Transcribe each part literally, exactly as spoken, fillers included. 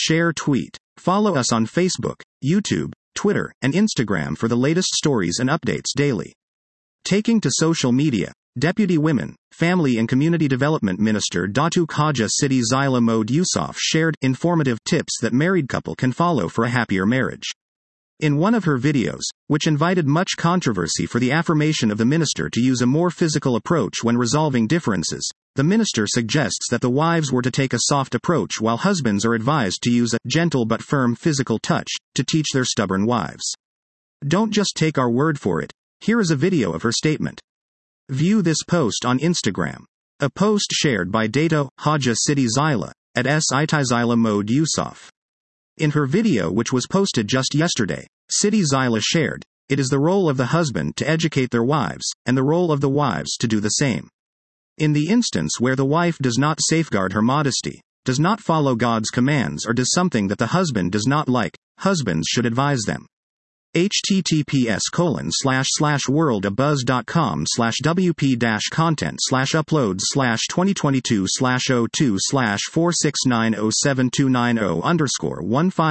Share tweet. Follow us on Facebook, YouTube, Twitter, and Instagram for the latest stories and updates daily. Taking to social media, Deputy Women, Family and Community Development Minister Datuk Haja Siti Zaila Mohd Yusof shared informative tips that married couple can follow for a happier marriage. In one of her videos, which invited much controversy for the affirmation of the minister to use a more physical approach when resolving differences, the minister suggests that the wives were to take a soft approach while husbands are advised to use a gentle but firm physical touch to teach their stubborn wives. Don't just take our word for it. Here is a video of her statement. View this post on Instagram. A post shared by Dato Haja Siti Zaila at Siti Zaila Mohd Yusof. In her video, which was posted just yesterday, Siti Zaila shared, "It is the role of the husband to educate their wives, and the role of the wives to do the same. In the instance where the wife does not safeguard her modesty, does not follow God's commands, or does something that the husband does not like, husbands should advise them." https colon slash slash worldabuzz.com slash wp dash content slash uploads slash 2022 slash 02 slash 4690729 underscore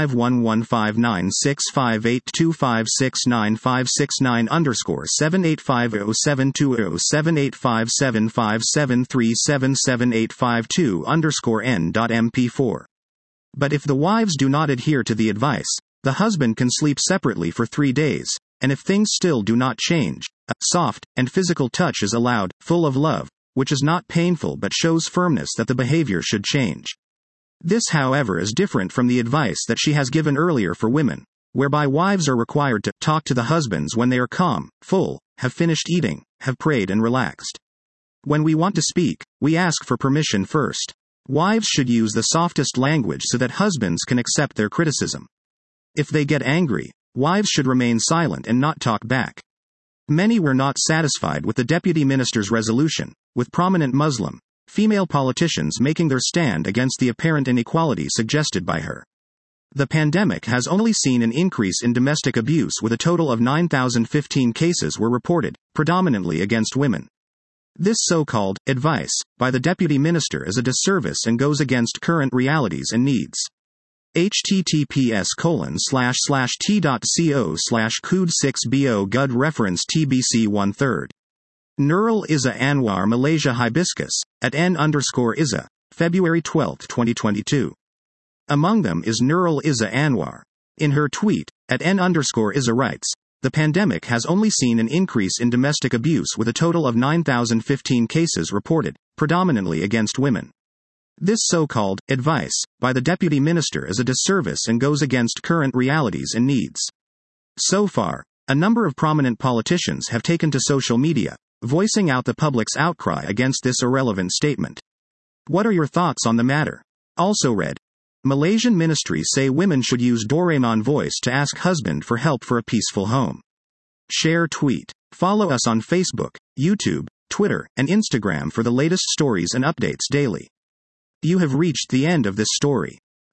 15115965825695569 underscore 78507207857573777852 underscore n.mp4. But if the wives do not adhere to the advice, the husband can sleep separately for three days, and if things still do not change, a soft and physical touch is allowed, full of love, which is not painful but shows firmness that the behavior should change. This, however, is different from the advice that she has given earlier for women, whereby wives are required to talk to the husbands when they are calm, full, have finished eating, have prayed and relaxed. When we want to speak, we ask for permission first. Wives should use the softest language so that husbands can accept their criticism. If they get angry, wives should remain silent and not talk back. Many were not satisfied with the deputy minister's resolution, with prominent Muslim, female politicians making their stand against the apparent inequality suggested by her. The pandemic has only seen an increase in domestic abuse, with a total of nine thousand fifteen cases were reported, predominantly against women. This so-called advice by the deputy minister is a disservice and goes against current realities and needs. https colon slash slash t.co slash cood six bo gud reference tbc one third. Nurul Izzah Anwar Malaysia Hibiscus, at n underscore Izzah, February twelfth twenty twenty-two. Among them is Nurul Izzah Anwar. In her tweet, at n underscore Izzah writes, "The pandemic has only seen an increase in domestic abuse, with a total of nine thousand fifteen cases reported, predominantly against women. This so-called advice by the deputy minister is a disservice and goes against current realities and needs." So far, a number of prominent politicians have taken to social media, voicing out the public's outcry against this irrelevant statement. What are your thoughts on the matter? Also read, Malaysian ministries say women should use Doraemon voice to ask husband for help for a peaceful home. Share tweet. Follow us on Facebook, YouTube, Twitter, and Instagram for the latest stories and updates daily. You have reached the end of this story.